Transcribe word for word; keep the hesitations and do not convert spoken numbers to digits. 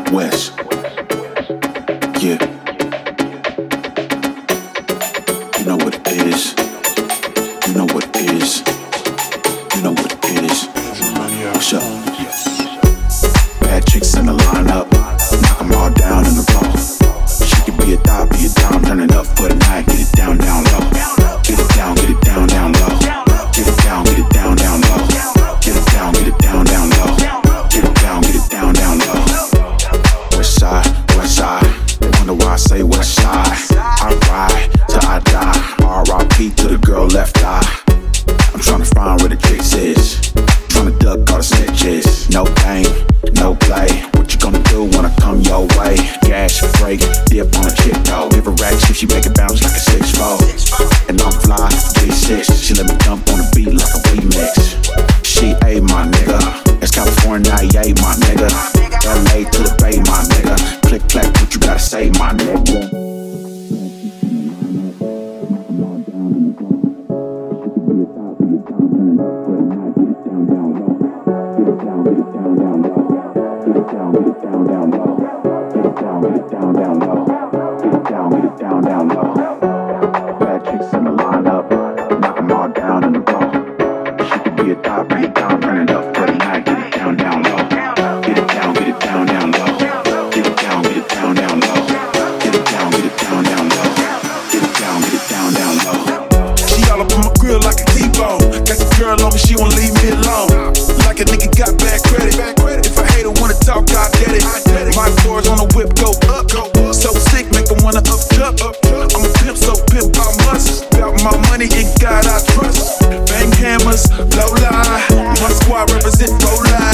West. Yeah. You know what it is. You know what it is. You know what it is. What's up? Bad chicks in the lineup. Knock them all down in the row. She could be a thot, be a dime. Turn it up for the night. Get it down, down low. Get it down, get it down, down low. Get it down, get it down, down low. Get it down, get it down, down low. Get it down, get it down, down low. West side, west side. They wonder why I say west side. I ride till I die. R I P to the girl left eye. I'm tryna find where the chicks is. Tryna duck all the snitches. No game, no play. What you gonna do when I come your way? Gas, break, dip on a chick though. Give her racks if she make it bounce like a six four. And I'm fly, G six. She let me dump on the beat like a remix. She A my nigga. It's California, yeah my nigga. L A to the Bay my nigga. Click clack, what you gotta say my nigga? She won't leave me alone. Like a nigga got bad credit. If a hater wanna talk, I get it. My floors on the whip go up. So sick, make them wanna up jump. I'm a pimp, so pimp I must. Got my money in God I trust. Bang hammers, low lie. My squad represent low lie.